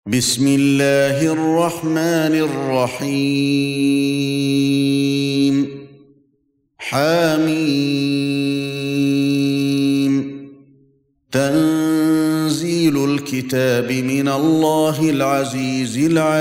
بسم الله الرحمن الرحيم حميم تنزيل الكتاب من الله العزيز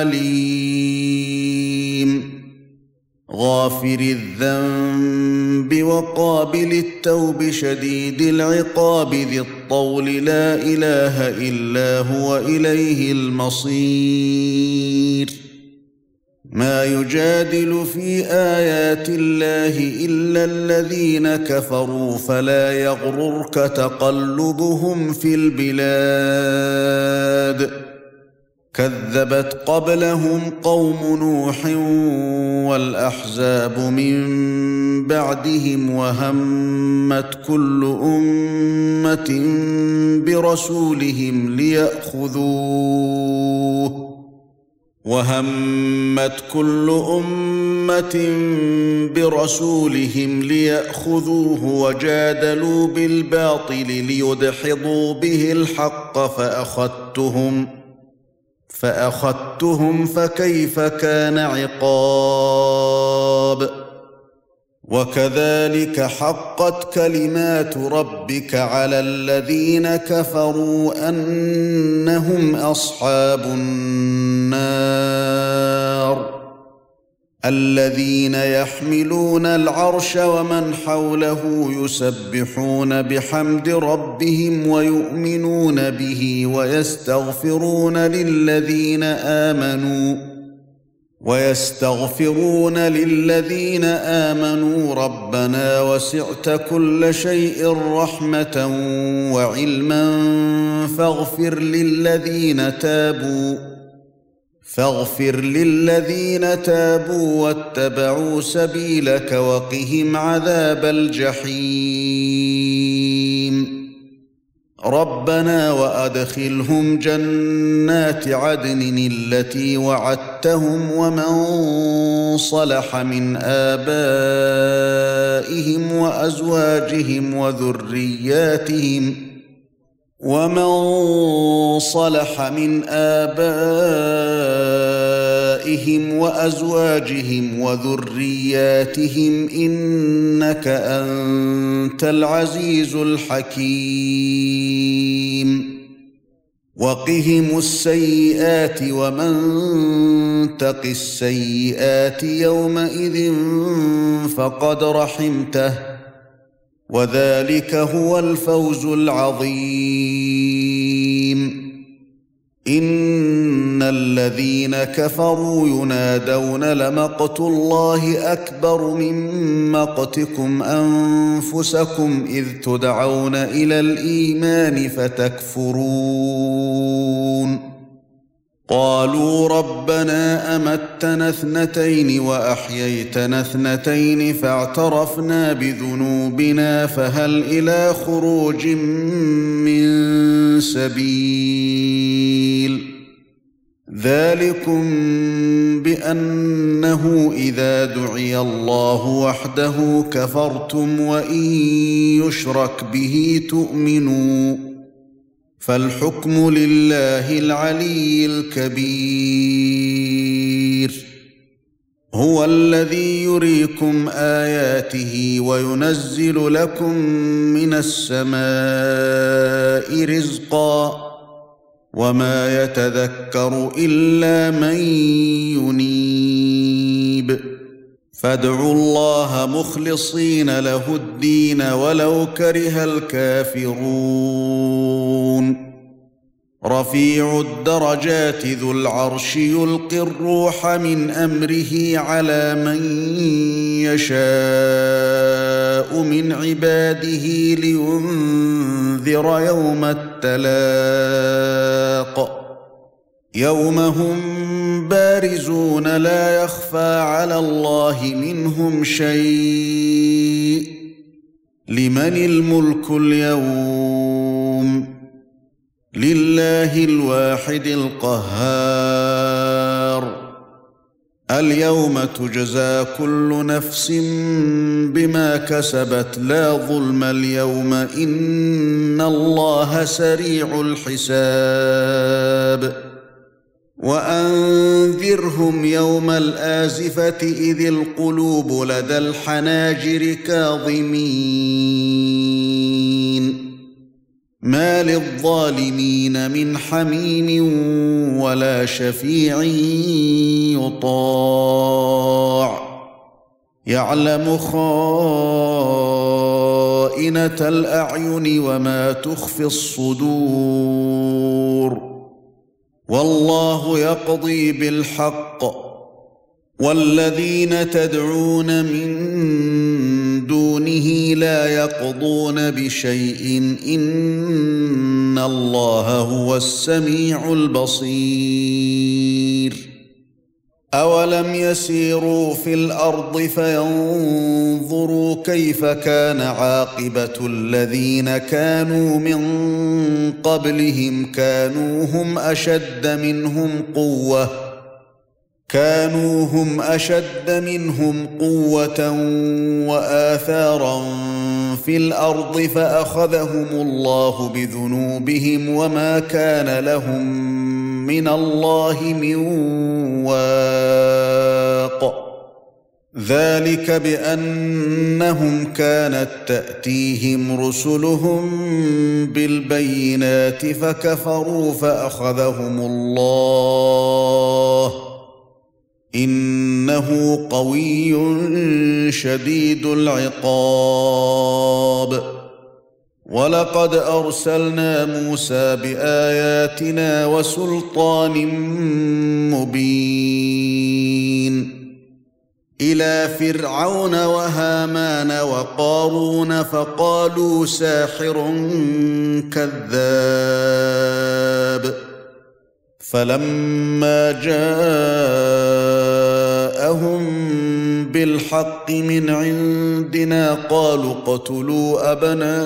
العليم غافر الذنب وقابل التوب شديد العقاب ذي الطول لا إله إلا هو إليه المصير ما يجادل في آيات الله إلا الذين كفروا فلا يغررك تقلبهم في البلاد كذبت قبلهم قوم نوح والأحزاب من بعدهم وهمت كل أمة برسولهم ليأخذوه وجادلوا بالباطل ليدحضوا به الحق فأخذتهم فكيف كان عقاب وكذلك حقت كلمات ربك على الذين كفروا أنهم أصحاب النار الذين يحملون العرش ومن حوله يسبحون بحمد ربهم ويؤمنون به ويستغفرون للذين آمنوا ربنا وسعت كل شيء رحمة وعلما فاغفر للذين تابوا واتبعوا سبيلك وقهم عذاب الجحيم ربنا وأدخلهم جنات عدن التي وعدتهم ومن صلح من آبائهم وأزواجهم وذرياتهم إنك أنت العزيز الحكيم وقهم السيئات ومن تق السيئات يومئذ فقد رحمته وذلك هو الفوز العظيم إن الذين كفروا ينادون لمقت الله أكبر من مقتكم أنفسكم إذ تدعون إلى الإيمان فتكفرون قالوا ربنا أمتنا اثنتين وأحييتنا اثنتين فاعترفنا بذنوبنا فهل إلى خروج من سبيل ذلكم بأنه إذا دعي الله وحده كفرتم وإن يشرك به تؤمنوا فالحكم لله العلي الكبير هو الذي يريكم آياته وينزل لكم من السماء رزقا وما يتذكر إلا من ينيب فادعوا الله مخلصين له الدين ولو كره الكافرون رفيع الدرجات ذو العرش يلقي الروح من أمره على من يشاء من عباده لينذر يوم التلاق يوم هم بارزون لا يخفى على الله منهم شيء لمن الملك اليوم لله الواحد القهار اليوم تجزى كل نفس بما كسبت لا ظلم اليوم إن الله سريع الحساب وأنذرهم يوم الآزفة إذ القلوب لدى الحناجر كاظمين ما للظالمين من حميم ولا شفيع يطاع يعلم خائنة الأعين وما تخفي الصدور والله يقضي بالحق والذين تدعون من دونه لا يقضون بشيء إن الله هو السميع البصير أولم يسيروا في الأرض فينظروا كيف كان عاقبة الذين كانوا من قبلهم كانوا هم أشد منهم قوة وآثارا في الأرض فأخذهم الله بذنوبهم وما كان لهم من الله من واق ذلك بأنهم كانت تأتيهم رسلهم بالبينات فكفروا فأخذهم الله إنه قوي شديد العقاب ولقد أرسلنا موسى بآياتنا وسلطان مبين إلى فرعون وهامان وقارون فقالوا ساحر كذاب فلما جاءهم بالحق من عندنا قالوا اقتلوا أبناء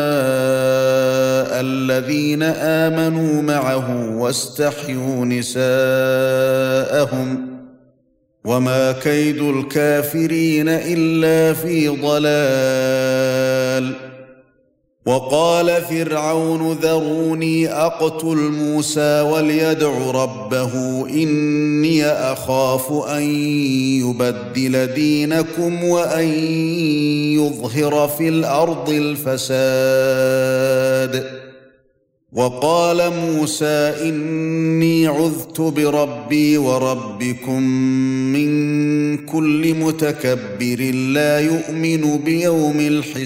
الذين آمنوا معه واستحيوا نساءهم وما كيد الكافرين إلا في ضلال وقال فرعون ذروني أقتل موسى وليدع ربه إني أخاف أن يبدل دينكم وأن يظهر في الأرض الفساد وقال موسى إني عذت بربي وربكم من كل متكبر لا يؤمن بيوم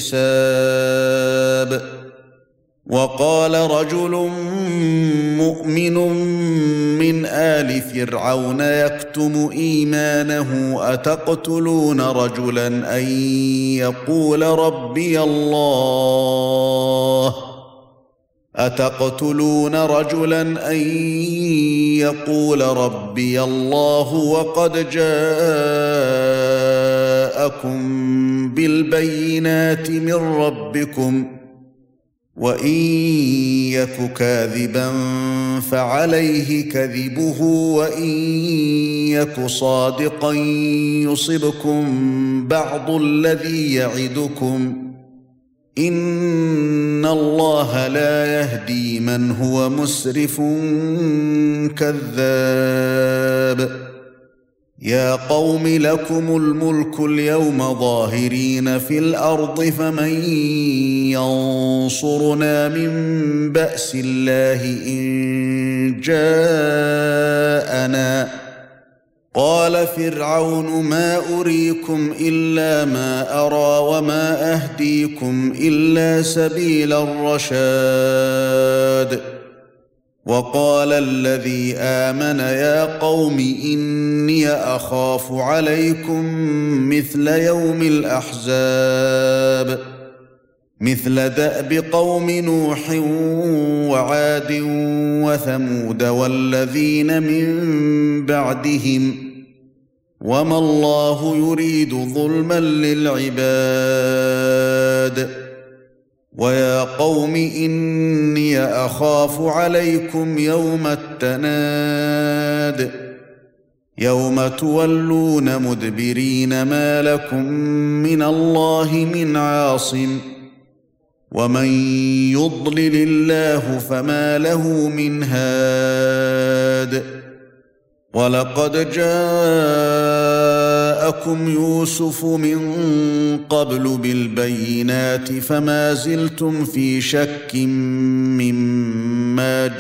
الحساب وقال رجل مؤمن من آل فرعون يكتم إيمانه أتقتلون رجلا أن يقول ربي الله وقد جاءكم بالبينات من ربكم وإن يك كاذبا فعليه كذبه وإن يك صادقا يصبكم بعض الذي يعدكم إن الله لا يهدي من هو مسرف كذاب يا قوم لكم الملك اليوم ظاهرين في الأرض فمن ينصرنا من بأس الله إن جاءنا قال فرعون ما أريكم إلا ما أرى وما أهديكم إلا سبيل الرشاد وقال الذي آمن يا قوم إني أخاف عليكم مثل يوم الأحزاب مثل دأب قوم نوح وعاد وثمود والذين من بعدهم وما الله يريد ظلما للعباد ويا قوم إني أخاف عليكم يوم التناد يوم تولون مدبرين ما لكم من الله من عاصم ومن يضلل الله فما له من هاد وَلَقَدْ جَاءَكُمْ يُوسُفُ مِنْ قَبْلُ بِالْبَيِّنَاتِ فَمَا زِلْتُمْ فِي شَكٍّ مِّمَّا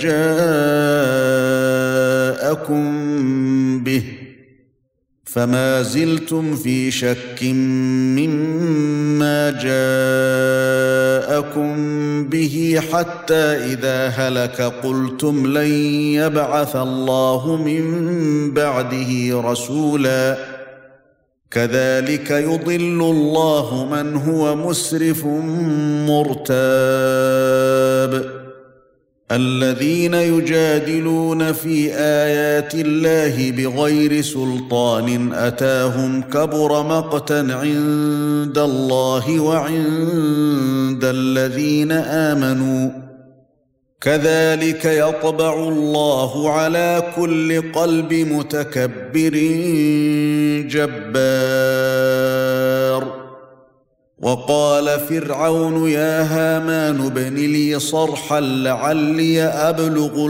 جاءكم به حتى إذا هلك قلتم لن يبعث الله من بعده رسولا كذلك يضل الله من هو مسرف مرتاب الذين يجادلون في آيات الله بغير سلطان أتاهم كبر مقتا عند الله وعند الذين آمنوا كذلك يطبع الله على كل قلب متكبر جبار وقال فرعون يا هامان ابن لي صرحا لعلي أبلغ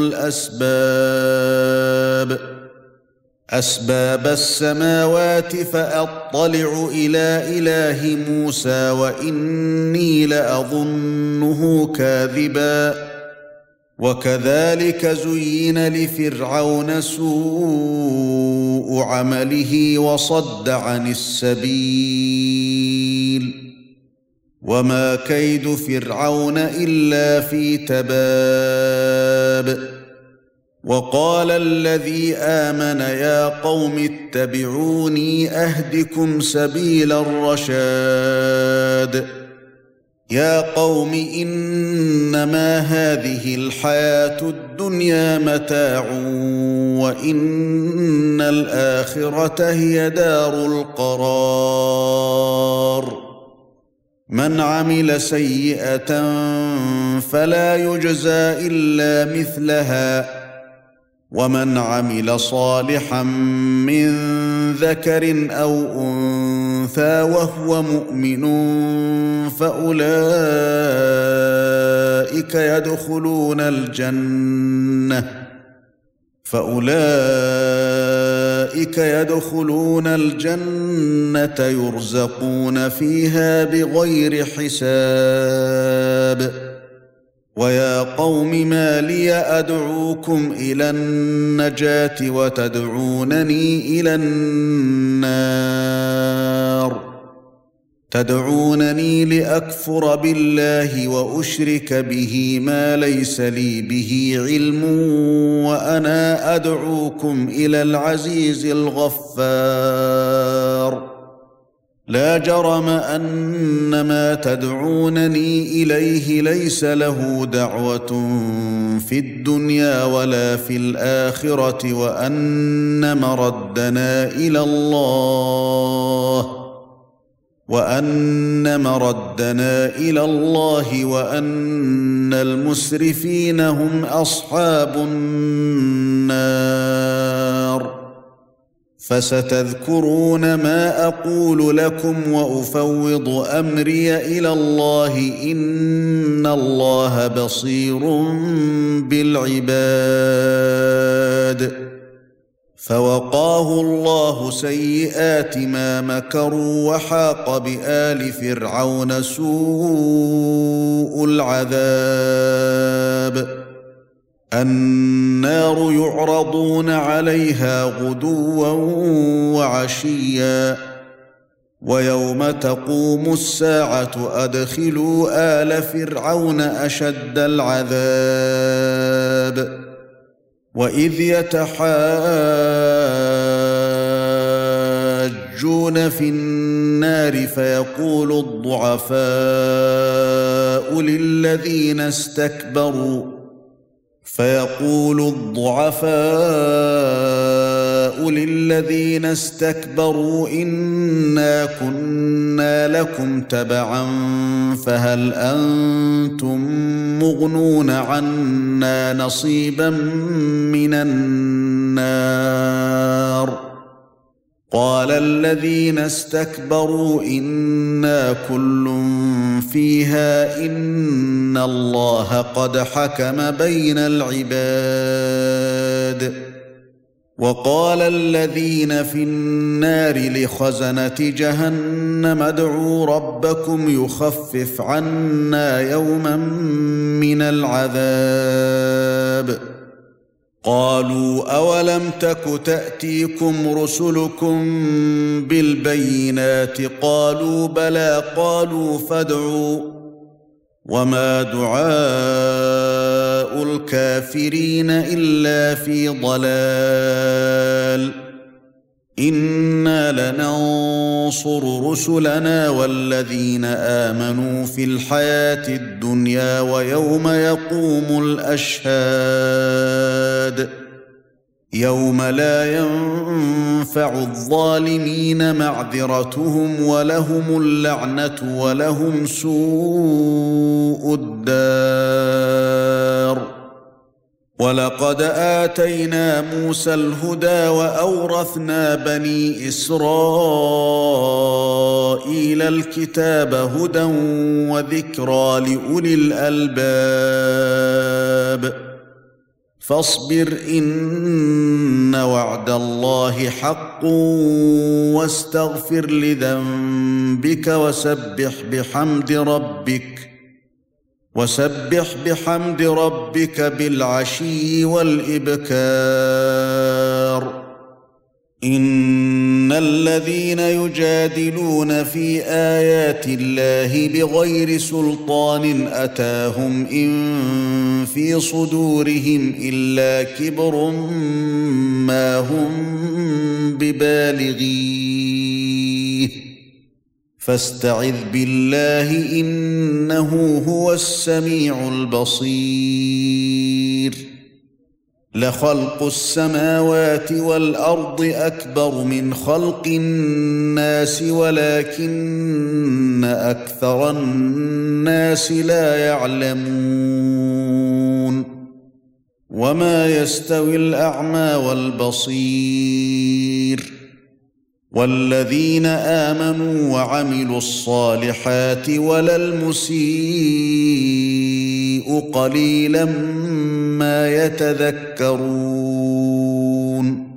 أسباب السماوات فأطلع إلى إله موسى وإني لأظنه كاذبا وكذلك زين لفرعون سوء عمله وصد عن السبيل وما كيد فرعون إلا في تباب وقال الذي آمن يا قوم اتبعوني أهدكم سبيل الرشاد يا قوم إنما هذه الحياة الدنيا متاع وإن الآخرة هي دار القرار من عمل سيئة فلا يجزى إلا مثلها ومن عمل صالحا من ذكر أو أنثى وهو مؤمن فأولئك يدخلون الجنة يرزقون فيها بغير حساب ويا قوم ما لي أدعوكم إلى النجاة وتدعونني إلى النار تدعونني لأكفر بالله وأشرك به ما ليس لي به علم وأنا أدعوكم إلى العزيز الغفار لا جرم أن ما تدعونني إليه ليس له دعوة في الدنيا ولا في الآخرة وأن مردنا إلى الله وأن المسرفين هم أصحاب النار فستذكرون ما أقول لكم وأفوض أمري إلى الله إن الله بصير بالعباد فوقاه الله سيئات ما مكروا وحاق بآل فرعون سوء العذاب النار يعرضون عليها غدوا وعشيا ويوم تقوم الساعة أدخلوا آل فرعون أشد العذاب وإذ يتحاجون في النار فيقول الضعفاء للذين استكبروا إنا كنا لكم تبعا فهل أنتم مغنون عنا نصيبا من النار قال الذين استكبروا إنا كل فيها إن الله قد حكم بين العباد وقال الذين في النار لخزنة جهنم ادعوا ربكم يخفف عنا يوما من العذاب قالوا أولم تك تأتيكم رسلكم بالبينات قالوا بلى قالوا فادعوا وما دعاء الكافرين إلا في ضلال إنا لننصر رسلنا والذين آمنوا في الحياة الدنيا ويوم يقوم الأشهاد يوم لا ينفع الظالمين معذرتهم ولهم اللعنة ولهم سوء الدار ولقد آتينا موسى الهدى وأورثنا بني إسرائيل الكتاب هدى وذكرى لأولي الألباب فاصبر إن وعد الله حق واستغفر لذنبك وسبح بحمد ربك بالعشي والإبكار إن الذين يجادلون في آيات الله بغير سلطان أتاهم إن في صدورهم إلا كبر ما هم ببالغيه فاستعذ بالله إنه هو السميع البصير لخلق السماوات والأرض أكبر من خلق الناس ولكن أكثر الناس لا يعلمون وما يستوي الأعمى والبصير والذين آمنوا وعملوا الصالحات ولا المسيء قليلا ما يتذكرون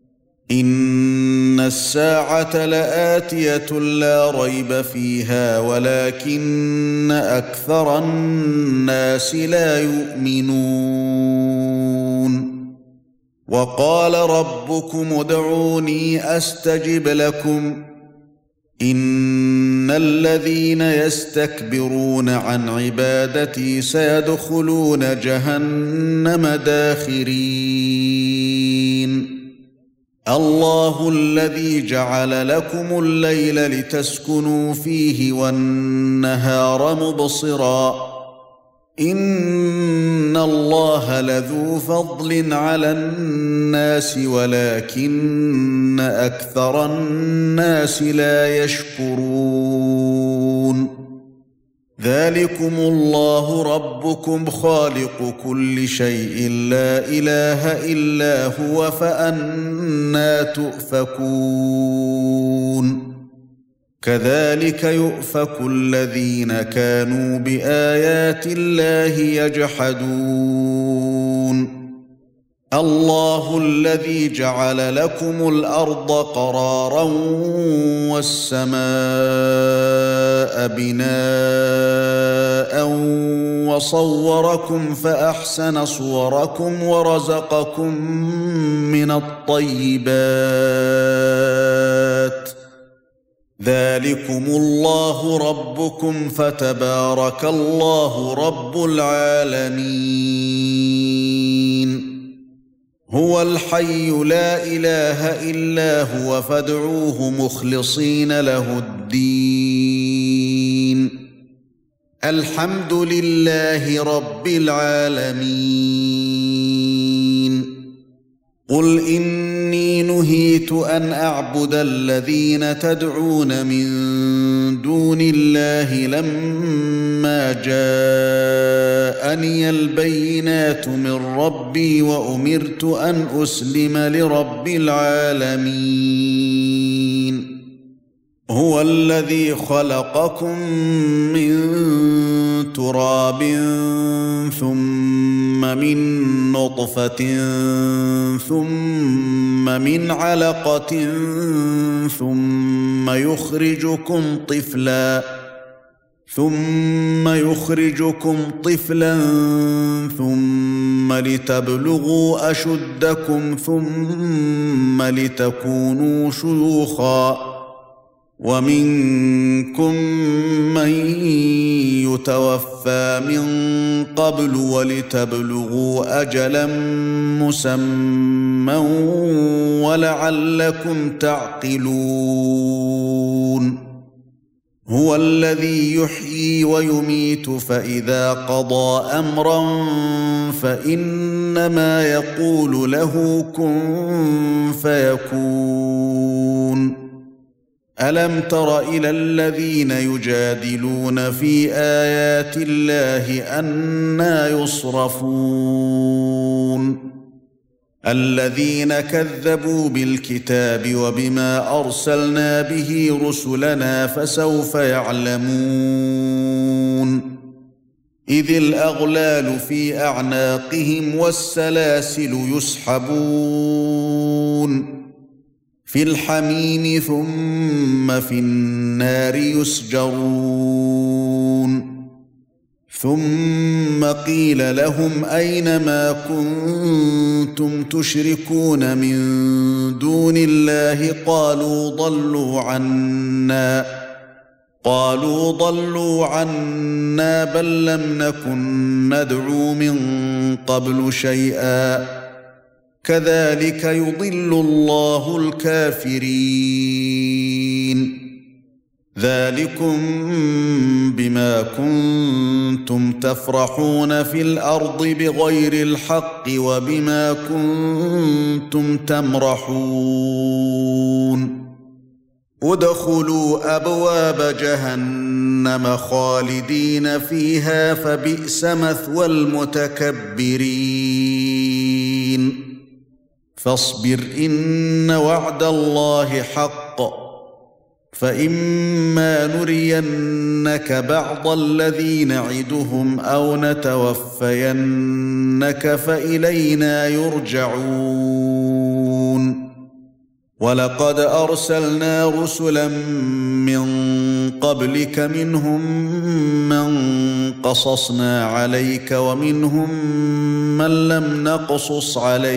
إن الساعة لآتية لا ريب فيها ولكن أكثر الناس لا يؤمنون وقال ربكم ادعوني أستجب لكم إن الذين يستكبرون عن عبادتي سيدخلون جهنم داخرين الله الذي جعل لكم الليل لتسكنوا فيه والنهار مبصرا إن الله لذو فضل على الناس ولكن أكثر الناس لا يشكرون ذلكم الله ربكم خالق كل شيء لا إله إلا هو فأنى تؤفكون كذلك يؤفك الذين كانوا بآيات الله يجحدون الله الذي جعل لكم الأرض قرارا والسماء بناء وصوركم فأحسن صوركم ورزقكم من الطيبات ذلكم الله ربكم فتبارك الله رب العالمين هو الحي لا إله إلا هو فادعوه مخلصين له الدين الحمد لله رب العالمين قل إني نهيت أن أعبد الذين تدعون من دون الله لما جاءني البينات من ربي وأمرت أن أسلم لرب العالمين هو الذي خلقكم من تراب ثم من نطفة ثم من علقة ثم يخرجكم طفلا ثم لتبلغوا أشدكم ثم لتكونوا شيوخا ومنكم من يتوفى من قبل ولتبلغوا أجلا مسمى ولعلكم تعقلون هو الذي يحيي ويميت فإذا قضى أمرا فإنما يقول له كن فيكون ألم تر إلى الذين يجادلون في آيات الله أنى يصرفون الذين كذبوا بالكتاب وبما أرسلنا به رسلنا فسوف يعلمون إذ الأغلال في أعناقهم والسلاسل يسحبون في الحميم ثم في النار يسجرون ثم قيل لهم أين ما كنتم تشركون من دون الله قالوا ضلوا عنا بل لم نكن ندعو من قبل شيئا كذلك يضل الله الكافرين ذلكم بما كنتم تفرحون في الأرض بغير الحق وبما كنتم تمرحون ادخلوا أبواب جهنم خالدين فيها فبئس مثوى المتكبرين فاصبر إن وعد الله حق فإما نرينك بعض الذي نعدهم أو نتوفينك فإلينا يرجعون ولقد أرسلنا رسلا من قبلك منهم من قصصنا عليك ومنهم من لم نقصص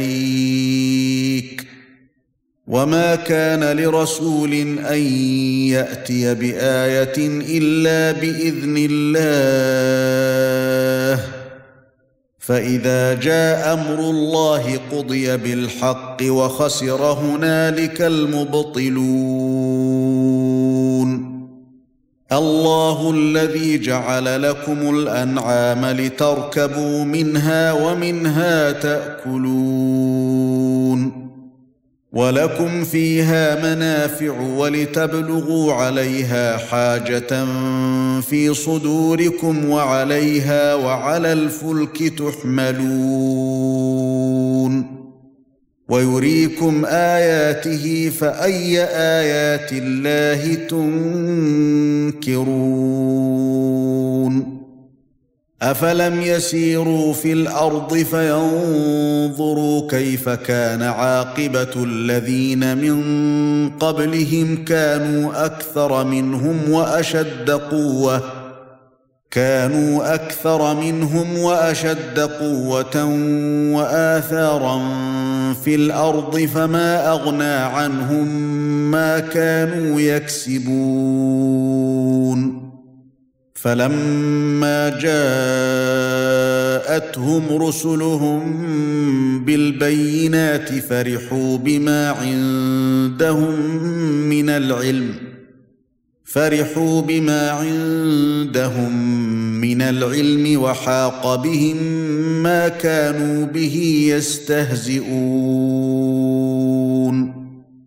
عليك وما كان لرسول أن يأتي بآية إلا بإذن الله فإذا جاء أمر الله قضي بالحق وخسر هنالك المبطلون الله الذي جعل لكم الأنعام لتركبوا منها ومنها تأكلون ولكم فيها منافع ولتبلغوا عليها حاجة في صدوركم وعليها وعلى الفلك تحملون ويريكم آياته فأي آيات الله تنكرون أفلم يسيروا في الأرض فينظروا كيف كان عاقبة الذين من قبلهم كانوا أكثر منهم وأشد قوة وآثارا في الأرض فما أغنى عنهم ما كانوا يكسبون فلما جاءتهم رسلهم بالبينات فرحوا بما عندهم من العلم وحاق بهم ما كانوا به يستهزئون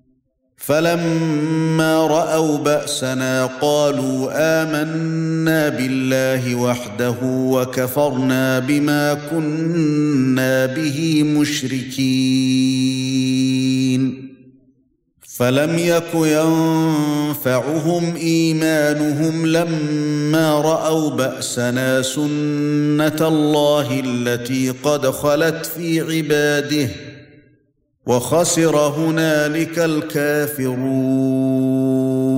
فلما رأوا بأسنا قالوا آمنا بالله وحده وكفرنا بما كنا به مشركين فلم يك ينفعهم ايمانهم لما راوا باسنا سنه الله التي قد خلت في عباده وخسر هنالك الكافرون.